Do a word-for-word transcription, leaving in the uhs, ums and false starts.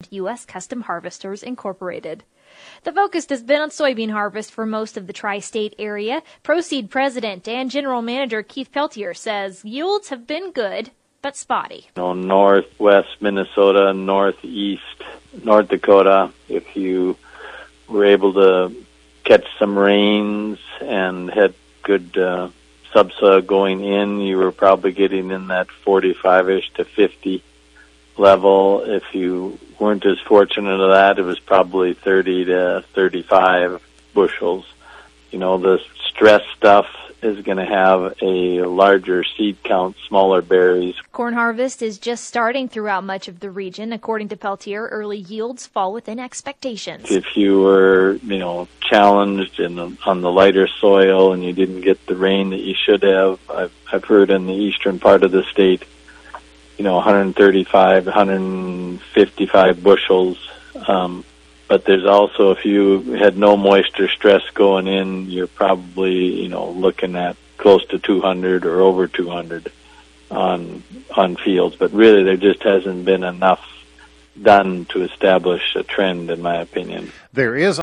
U S Custom Harvesters Incorporated. The focus has been on soybean harvest for most of the tri-state area. Proseed president and general manager Keith Peltier says yields have been good, but spotty. You know, northwest Minnesota, northeast North Dakota, if you were able to catch some rains and had good uh, subsoil going in, you were probably getting in that forty-five-ish to fifty level. If you weren't as fortunate as that, it was probably thirty to thirty-five bushels. You know, the stress stuff is going to have a larger seed count, smaller berries. Corn harvest is just starting throughout much of the region. According to Peltier, early yields fall within expectations. If you were, you know, challenged in the, on the lighter soil and you didn't get the rain that you should have, I've, I've heard in the eastern part of the state, you know, one thirty-five, one fifty-five bushels. Um, But there's also, if you had no moisture stress going in, you're probably, you know, looking at close to two hundred or over two hundred on on fields. But really, there just hasn't been enough done to establish a trend, in my opinion. There is